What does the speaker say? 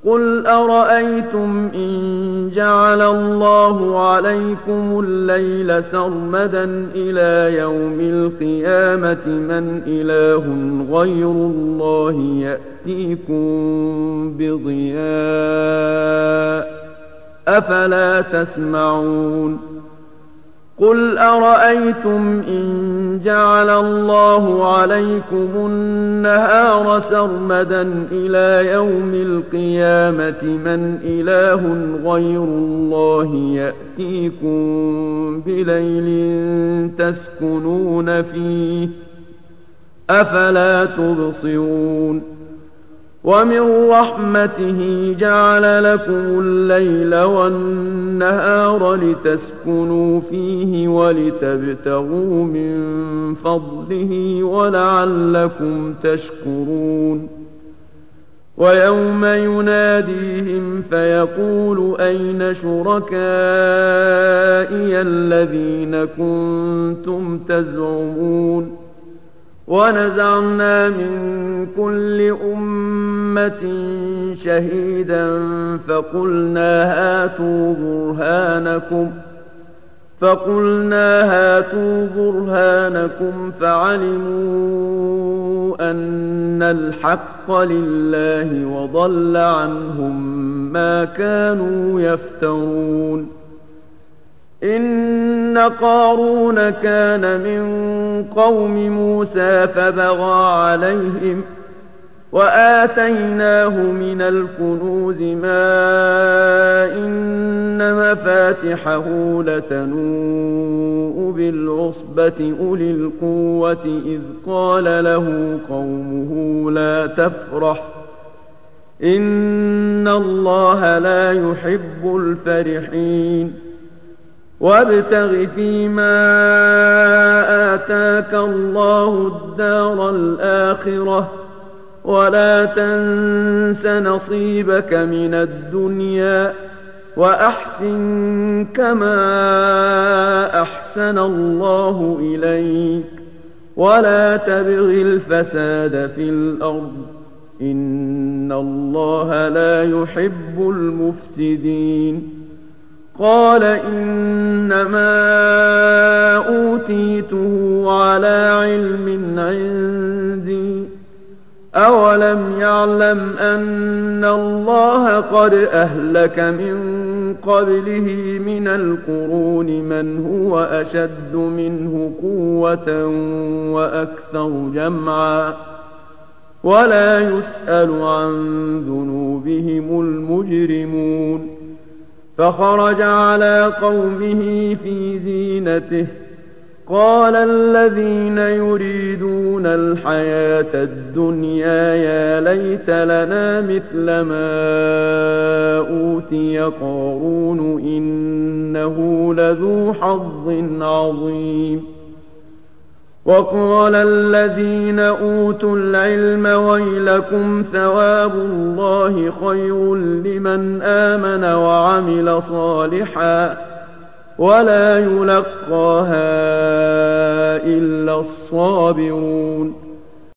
قل أرأيتم إن جعل الله عليكم الليل سرمدا إلى يوم القيامة من إله غير الله يأتيكم بضياء أفلا تسمعون قل أرأيتم إن جعل الله عليكم النهار سرمدا إلى يوم القيامة من إله غير الله يأتيكم بليل تسكنون فيه أفلا تبصرون ومن رحمته جعل لكم الليل والنهار لتسكنوا فيه ولتبتغوا من فضله ولعلكم تشكرون ويوم يناديهم فيقول أين شركائي الذين كنتم تزعمون ونزعنا من كل أمة شهيدا فقلنا هاتوا برهانكم فعلموا أن الحق لله وضل عنهم ما كانوا يفترون إن قارون كان من قوم موسى فبغى عليهم وآتيناه من الكنوز ما إن مفاتحه لتنوء بالعصبة أولي القوة إذ قال له قومه لا تفرح إن الله لا يحب الفرحين وابتغ فيما آتاك الله الدار الآخرة ولا تنس نصيبك من الدنيا وأحسن كما أحسن الله إليك ولا تبغ الفساد في الأرض إن الله لا يحب المفسدين قال إنما أوتيته على علم عندي أولم يعلم أن الله قد أهلك من قبله من القرون من هو أشد منه قوة وأكثر جمعا ولا يسأل عن ذنوبهم المجرمون فخرج على قومه في زينته قال الذين يريدون الحياة الدنيا يا ليت لنا مثل ما أوتي قارون إنه لذو حظ عظيم وقال الذين أوتوا العلم ويلكم ثواب الله خير لمن آمن وعمل صالحا ولا يلقاها إلا الصابرون